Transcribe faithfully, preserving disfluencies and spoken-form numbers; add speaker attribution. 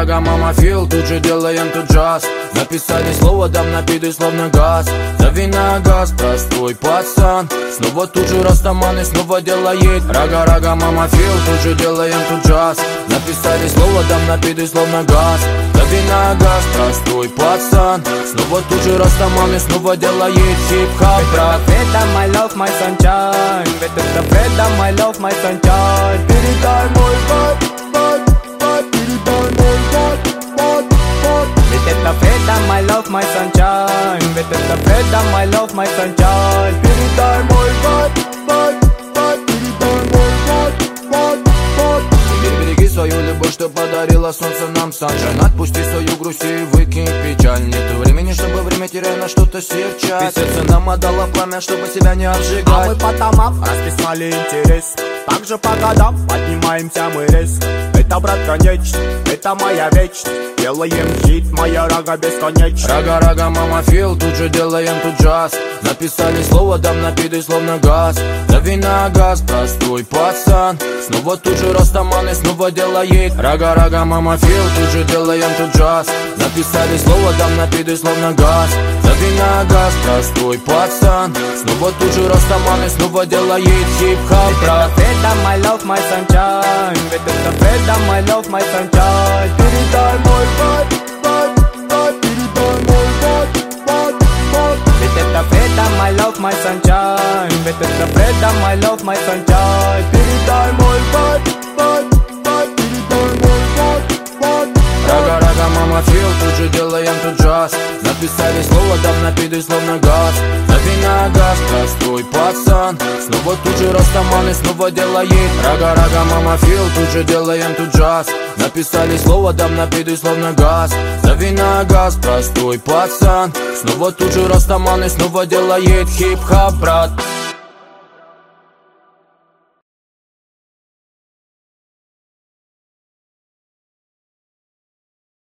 Speaker 1: Рага-рага, мама, фил, тут же делаем тут джаз. Написали слово, дам напиды, словно газ. Дави на газ, простой пацан. Снова тут же растаман и снова делает. Рага-рага, мама, фил, тут же делаем тут джаз. Написали слово, дам напиды, словно газ. Дави на газ, простой пацан. Снова тут же растаман и снова делает хип-хоп, брат.
Speaker 2: Фреда, my love, my sunshine. Ведь это Фреда, my love, my sunshine.
Speaker 3: Передай мой бат, бат, бат, передай мой бат, бат, бат.
Speaker 2: Ведь это Фреда, my love, my sunshine. Ведь это Фреда, my love, my sunshine.
Speaker 3: Передай мой бат, бат, бат, передай мой бат, бат, бат.
Speaker 1: Теперь береги свою любовь, что подарила солнце нам, саншайн. Отпусти свою грусть и выкинь печаль. Нету времени, чтобы время теряя на что-то серчать. Ведь сердце нам отдало пламя, чтобы себя не обжигать.
Speaker 2: А мы по томам расписали интерес. Также по годам поднимаемся мы резко. Это, брат, конечно, это моя вечность. Делаем хит, моя рага бесконечна.
Speaker 1: Рага-рага, мама, фил, тут же делаем тут джаз. Написали слово, дам напиды, словно газ. Дави на газ, простой пацан. Снова тут же растаман и снова делает. Рага-рага, мама, фил, тут же делаем тут джаз. Написали слово, дам напиды, словно газ. Дави на газ, простой пацан. Снова тут же растаман и снова делает хип-хоп, брат.
Speaker 2: Фреда, my love, my sunshine. Ведь это Фреда, my love, my sunshine.
Speaker 3: Передай мой бат, бат, бат, передай мой бат, бат, бат.
Speaker 2: Ведь это Фреда, my love, my sunshine. Ведь это Фреда, my love, my sunshine.
Speaker 3: Передай мой бат, бат, бат, передай мой бат, бат.
Speaker 1: Рага-рага, мама, фил, тут же делаем тут джаз. Написали слово, дам напиды, словно газ. Дави на газ, простой пацан. Снова тут же растаман и снова делает. Рага-рага, мама, фил, тут же делаем тут джаз. Написали слово, дам напиды, словно газ. Дави на газ, простой пацан. Снова тут же растаман и снова делает хип-хоп, брат.